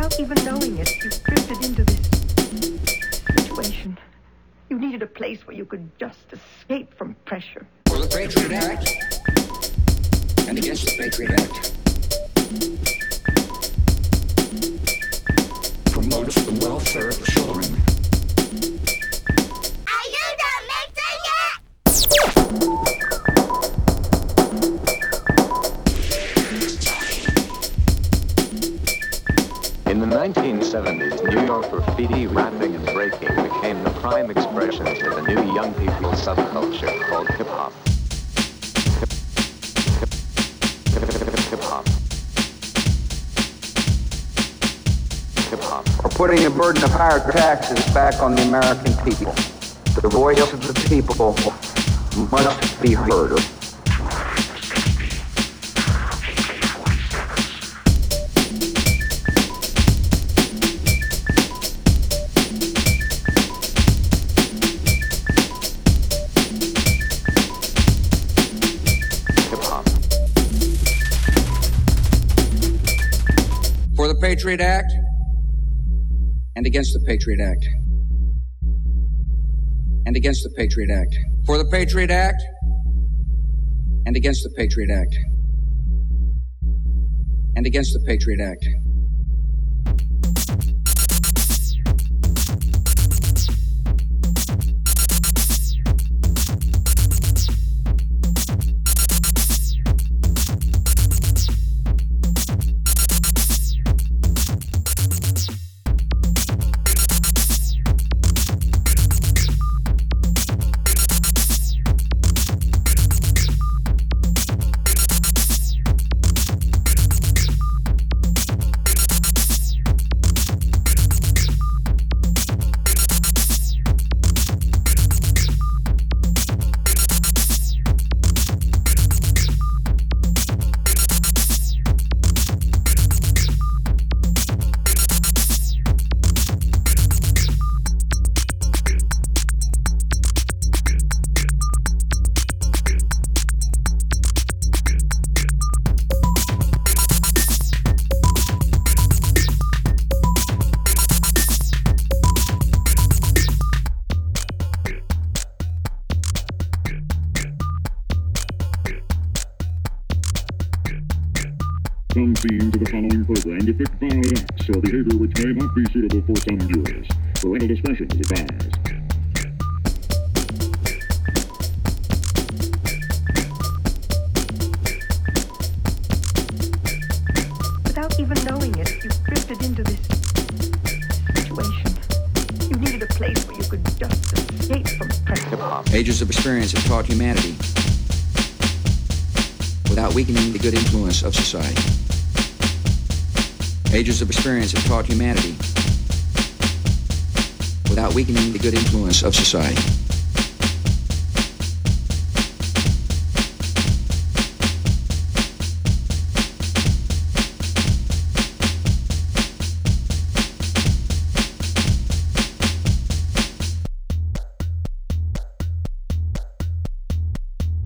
Without even knowing it, you've drifted into this situation. You needed a place where you could just escape from pressure. For the Patriot Act and against the Patriot Act. Promotes the welfare of children. Are you done mixing yet? In the 1970s, New York graffiti, rapping, and breaking became the prime expressions of the new young people subculture called hip-hop. Hip-hop. Hip-hop. Or putting the burden of higher taxes back on the American people. The voice of the people must be heard. For the Patriot Act and against the Patriot Act. And against the Patriot Act. For the Patriot Act and against the Patriot Act. And against the Patriot Act. Some scenes of the following program depict violent acts or behavior which may not be suitable for some viewers. Parental discretion is advised. Without even knowing it, you've drifted into this situation. You needed a place where you could just escape from pressure. Hip-hop. Ages of experience have taught humanity without weakening the good influence of society. Ages of experience have taught humanity without weakening the good influence of society.